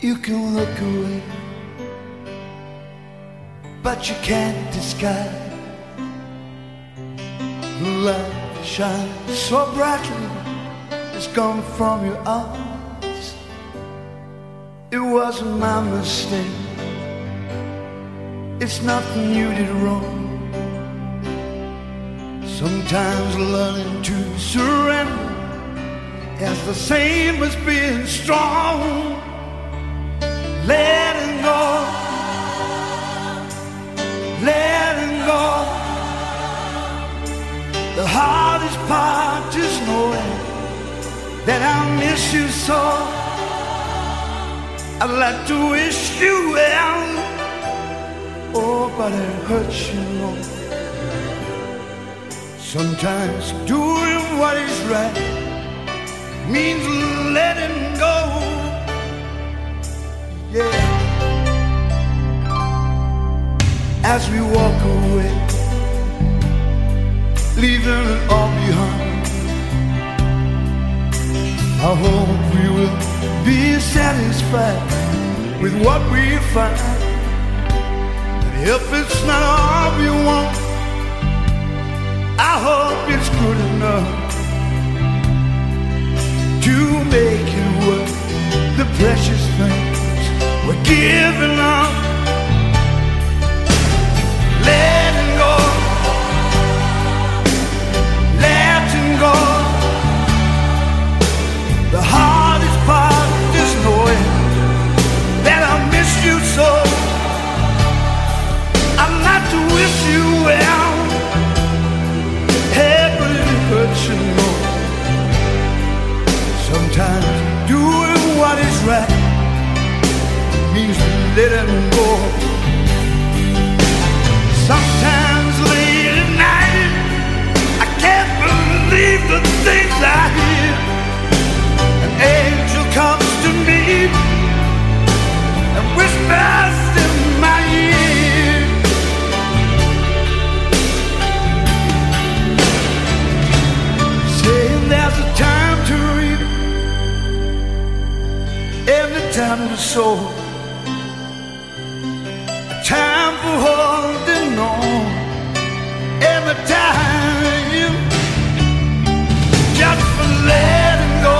You can look away, but you can't disguise the light that shines so brightly. It's gone from your eyes. It wasn't my mistake. It's nothing you did wrong. Sometimes learning to surrender is the same as being strong. Letting go, letting go. The hardest part is knowing that I miss you so. I'd like to wish you well, oh, but it hurts you more. Sometimes doing what is right means letting go. Yeah. As we walk away, leaving it all behind, I hope we will be satisfied with what we find. And if it's not all we want, I hope it's good enough to make it worth the precious things we're giving up. Letting go, letting go. The hardest part is knowing that I miss you so. I'd like to wish you well, hey, but it hurts you more. Sometimes doing what is right means letting go. Sometimes late at night, I can't believe the things I hear. An angel comes to me and whispers in my ear, saying there's a time to reap and a time to sow, a time for holding on, and a time just for letting go.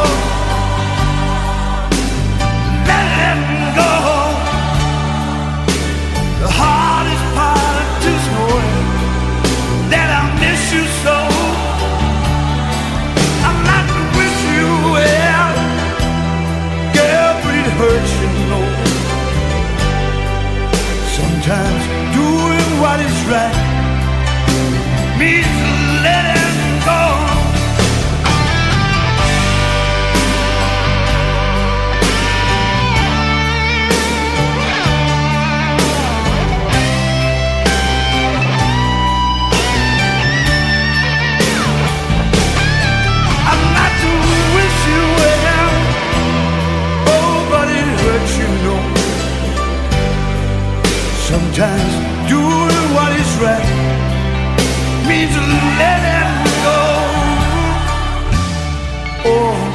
Letting go. The hardest part is knowing that I miss you so. I'd like to wish you well, girl, but it hurts you know. Sometimes doing what is right means letting go. I'd like to wish you well, oh, but it hurts you know. Sometimes doing what is right means letting go. Oh.